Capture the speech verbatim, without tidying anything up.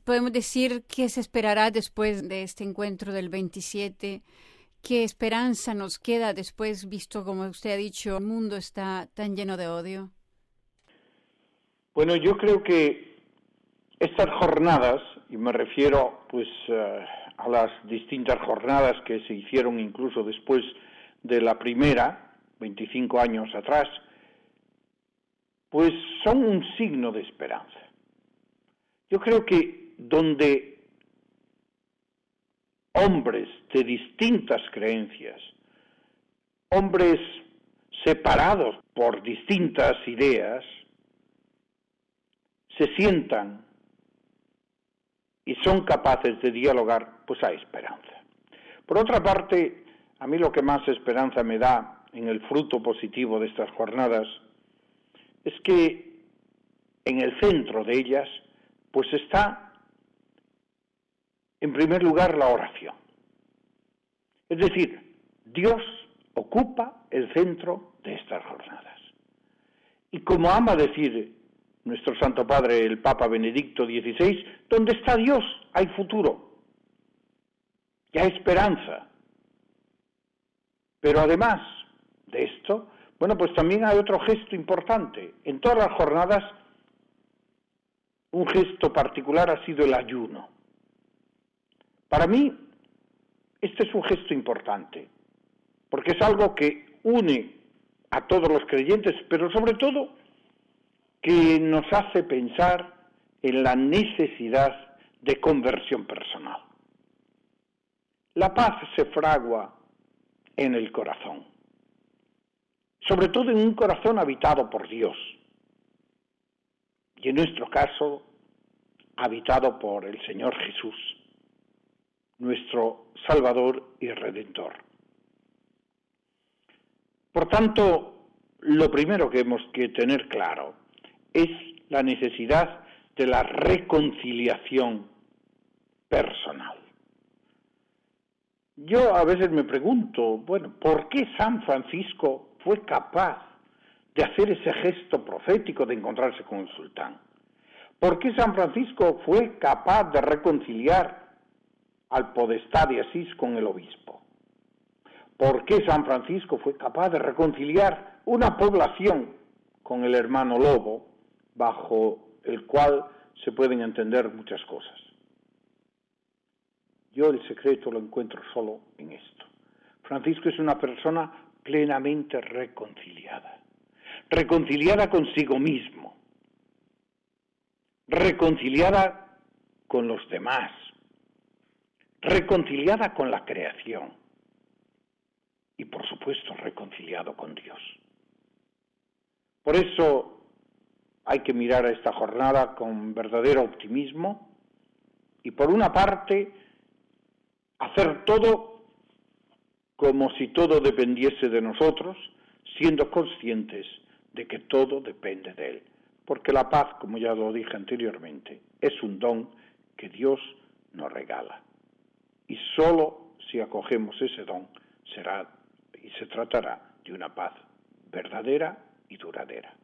Podemos decir qué se esperará después de este encuentro del veintisiete. ¿Qué esperanza nos queda después, visto, como usted ha dicho, el mundo está tan lleno de odio? Bueno, yo creo que estas jornadas, y me refiero pues uh, a las distintas jornadas que se hicieron incluso después de la primera, veinticinco años atrás, pues son un signo de esperanza. Yo creo que donde hombres de distintas creencias, hombres separados por distintas ideas, se sientan y son capaces de dialogar, pues hay esperanza. Por otra parte, a mí lo que más esperanza me da en el fruto positivo de estas jornadas es que en el centro de ellas, pues está, en primer lugar, la oración. Es decir, Dios ocupa el centro de estas jornadas. Y como ama decir nuestro Santo Padre, el Papa Benedicto dieciséis, donde está Dios hay futuro, y hay esperanza. Pero además de esto, bueno, pues también hay otro gesto importante. En todas las jornadas, un gesto particular ha sido el ayuno. Para mí, este es un gesto importante, porque es algo que une a todos los creyentes, pero sobre todo que nos hace pensar en la necesidad de conversión personal. La paz se fragua en el corazón, sobre todo en un corazón habitado por Dios, y en nuestro caso, habitado por el Señor Jesús, nuestro Salvador y Redentor. Por tanto, lo primero que hemos que tener claro es la necesidad de la reconciliación personal. Yo a veces me pregunto, bueno, ¿por qué San Francisco fue capaz de hacer ese gesto profético de encontrarse con el sultán? ¿Por qué San Francisco fue capaz de reconciliar al podestá de Asís con el obispo? ¿Por qué San Francisco fue capaz de reconciliar una población con el hermano lobo, bajo el cual se pueden entender muchas cosas? Yo el secreto lo encuentro solo en esto. Francisco es una persona plenamente reconciliada, reconciliada consigo mismo, reconciliada con los demás, reconciliada con la creación y, por supuesto, reconciliado con Dios. Por eso hay que mirar a esta jornada con verdadero optimismo y, por una parte, hacer todo como si todo dependiese de nosotros, siendo conscientes de que todo depende de Él. Porque la paz, como ya lo dije anteriormente, es un don que Dios nos regala. Y solo si acogemos ese don será y se tratará de una paz verdadera y duradera.